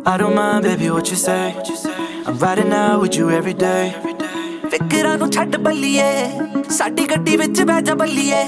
I don't mind, baby, what you say. I'm riding out with you every day. ਫਿਕਰਾਂ ਨੂੰ ਛੱਡ ਬੱਲੀਏ ਸਾਡੀ ਗੱਡੀ ਵਿੱਚ ਬਹਿ ਜਾ ਬੱਲੀਏ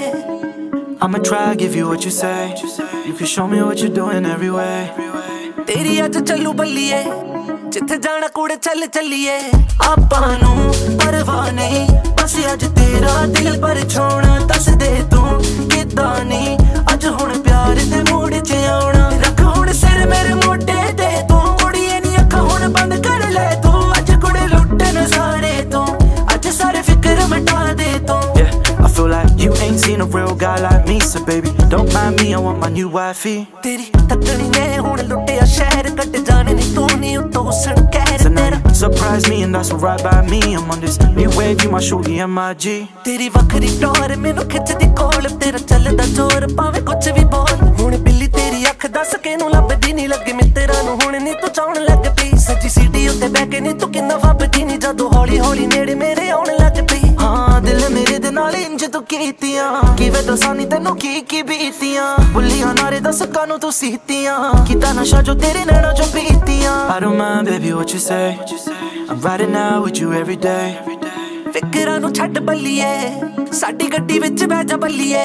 I'ma try, give you what you say. You can show me what you're doing every way. ਤੇਰੀ ਅੱਜ ਚੱਲੂ ਬੱਲੀਏ ਜਿੱਥੇ ਜਾਣਾ ਕੁੜੇ ਚੱਲ ਚੱਲੀਏ ਆਪਾਂ ਨੂੰ ਪਰਵਾਹ ਨਹੀਂ ਬਸ ਅੱਜ ਤੇਰਾ ਦਿਲ ਪਰ ਛੋਣਾ ਦੱਸ ਦੇ ਤੂੰ ਕਿੱਦਾਂ ਨਹੀਂ ਅੱਜ ਹੁਣ ਪਿਆਰ ਦੇ ਮੂਡ 'ਚ ਆਉਣਾ ਰੱਖ ਹੁਣ ਸਿਰ ਮੇਰੇ ਮੋਢੇ ਤੇ ਤੂੰ ਕੁੜੀਏ ਨੀ ਅੱਖਾਂ ਹੁਣ ਬੰਦ ਕਰ ਲੈ ਤੂੰ ਅੱਜ ਕੁੜੇ ਲੁੱਟਣ ਸਾਰੇ ਤੂੰ ਅੱਜ ਸਾਰੇ ਫਿਕਰ ਮਿਟਾ ਦੇ ਤੂੰ I feel like you ain't seen a real guy like me. So baby, don't mind me, I want my new wifey. ਤੇਰੀ ਤੱਕਣੀ ਨੇ ਹੁਣ ਲੁੱਟਿਆ ਸ਼ਹਿਰ ਕੱਟ ਜਾਣੇ ਨੀ ਤੂੰ ਨੀ ਉੱਤੋਂ ਸਣ ਕਹਿਰ So now ਤੇਰਾ you surprise me and that's alright by me. I'm on this new wave, you my shorty and my G. ਤੇਰੀ ਵੱਖਰੀ ਟੌਰ ਮੈਨੂੰ ਖਿੱਚਦੀ ਕੋਲ ਤੇਰਾ ਚੱਲਦਾ ਜ਼ੋਰ ਭਾਵੇਂ ਕੁਛ ਵੀ ਬੋਲ ਹੁਣ ਬਿੱਲੀ ਤੇਰੀ ਅੱਖ ਦੱਸ ਕਿਹਨੂੰ ਲੱਭਦੀ ਨੀ ਲੱਗੇ ਮਿੱਤਰਾਂ ਨੂੰ ਹੁਣ ਨੀ ਤੂੰ ਚਾਉਣ ਲੱਗ ਪਈ ਸੱਜੀ ਸੀਟੀ ਉੱਤੇ ਬਹਿ ਕੇ ਨੀ ਤੂੰ ਕਿੰਨਾ ਫੱਬਦੀ ਨੀ ਜਦੋਂ ਹੌਲੀ ਹੌਲੀ ਨੇੜੇ ਮੇਰੇ ਆਉਣ ਲੱਗ ਪਈ ਹਾਂ ਦਿਲ ਮੇਰੇ ਦੇ ਨਾਲ ਇੰਜ ਤੂੰ ਕੀਤੀਆਂ ਕਿਵੇਂ ਦੱਸਾਂ ਨੀ ਤੈਨੂੰ ਕੀ ਬੀਤੀਆਂ ਬੁੱਲੀਆਂ ਨਾਰੇ ਦੱਸ ਕਾਨੂੰ ਤੂੰ ਸੀਤੀਆਂ ਕੀਤਾ ਨਸ਼ਾ ਜੋ ਤੇਰੇ ਨੈਣਾਂ ਚੋਂ ਪੀਤੀਆਂ I don't mind, baby, what you say. I'm riding out with you every day. ਫਿਕਰਾਂ ਨੂੰ ਛੱਡ ਬੱਲੀਏ ਸਾਡੀ ਗੱਡੀ ਵਿੱਚ ਬਹਿ ਜਾ ਬੱਲੀਏ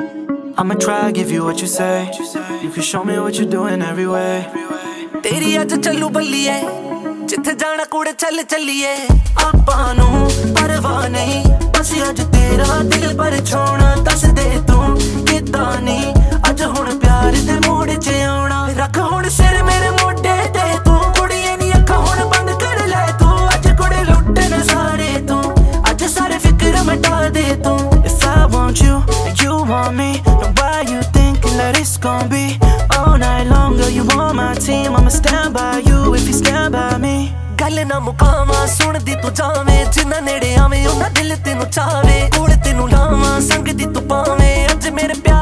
I'ma try, give you what you say. You can show me what you're doing every way. ਤੇਰੀ ਅੱਜ ਚੱਲੂ ਬੱਲੀਏ ਜਿੱਥੇ ਜਾਣਾ ਕੁੜੇ ਚੱਲ ਚੱਲੀਏ ਆਪਾਂ ਨੂੰ ਪਰਵਾਹ ਨਹੀਂ ਬਸ ਅੱਜ ਤੇਰਾ ਦਿਲ ਪਰ ਛੋਣਾ ਦੱਸ ਦੇ ਤੂੰ ਕਿੱਦਾਂ ਨਹੀਂ ਅੱਜ ਹੁਣ ਪਿਆਰ ਦੇ ਮੂਡ 'ਚ ਆਉਣਾ ਰੱਖ ਹੁਣ ਸਿਰ ਮੇਰੇ ਮੋਢੇ ਤੇ ਤੂੰ ਕੁੜੀਏ ਨੀ ਅੱਖਾਂ ਹੁਣ ਬੰਦ ਕਰ ਲੈ ਤੂੰ ਅੱਜ ਕੁੜੇ ਲੁੱਟਣ ਸਾਰੇ ਤੂੰ ਅੱਜ ਸਾਰੇ ਫਿਕਰ ਮਿਟਾ ਦੇ ਤੂੰ If I want you and you want me, then why you thinking that it's gon' be all night long? Girl, you on my team, I'ma stand by you if you stand by me. ਗੱਲ ਨਾ ਮੁਕਾਵਾਂ ਸੁਣਦੀ ਤੂੰ ਜਾਵੇਂ ਜਿੰਨਾ ਨੇੜੇ ਆਵੇਂ ਉਹਨਾਂ ਦਿਲ ਤੈਨੂੰ ਚਾਵੇ ਕੋਲ ਤੈਨੂੰ ਲਾਵਾਂ ਸੰਗ ਦੀ ਤੂੰ ਪਾਵੇਂ ਅੱਜ ਮੇਰੇ ਪਿਆਰ